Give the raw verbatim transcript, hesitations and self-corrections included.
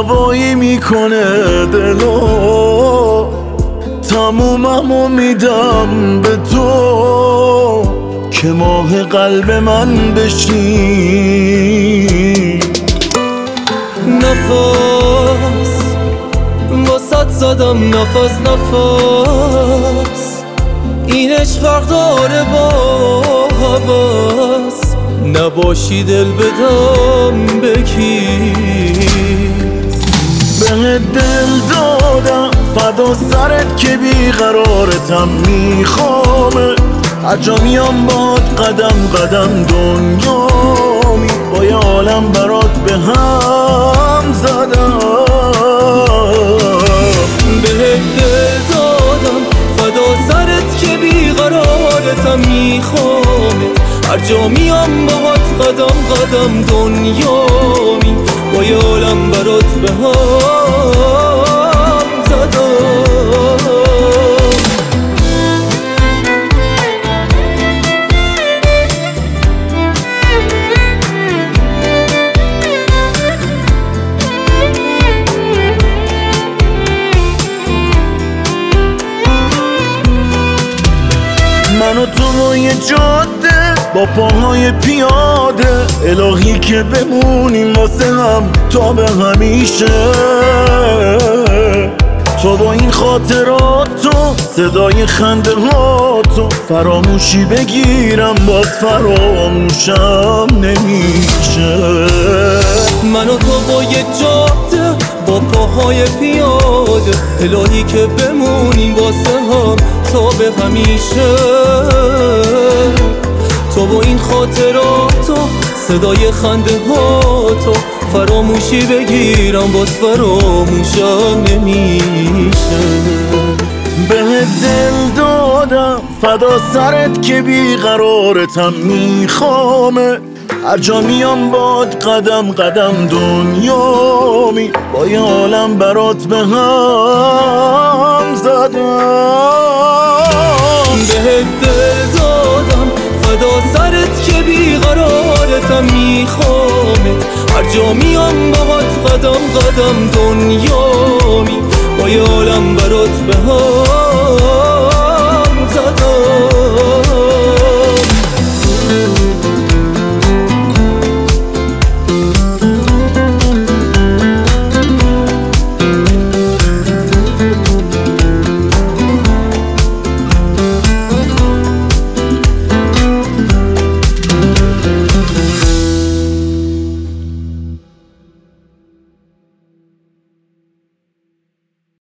هوایی میکنه دلو، تموممو میدم به تو که ماه قلب من بشی. نفس واسط زدم نفس نفس، اینش فرق داره با هوس، نباشی دل بدم بکی. به دل دادم فدا سرت که بیقرارتم میخوامه، هر جا میام باد قدم قدم دنیامی، با یه عالم برات به هم زدم. به دل دادم فدا سرت که بیقرارتم میخوامه، هر جا میام باهات قدم قدم دنیامی، با یه عالم برات به هم زدم. من و تو روی جاده با پاهای پیاده، الهی که بمونیم واسه هم تا به همیشه. تو با این خاطراتو، صدای خنده هاتو، فراموشی بگیرم باز فراموشم نمیشه. من و تو با یه جاده با پاهای پیاده، الهی که بمونیم واسه هم تا به همیشه. تو با این خاطراتو، صدای خنده هاتو، فراموشی بگیرم باز فراموشم نمیشه. به دل دادم فدا سرت که بیقرارتم میخوامه، هر جا میام باد قدم قدم دنیامی، با یه عالم برات به هم زدم. به دل دادم فدا سرت که بیقرارتم میخوامت، هر جا میام باهات قدم قدم دنیامی، با یه عالم برات به هم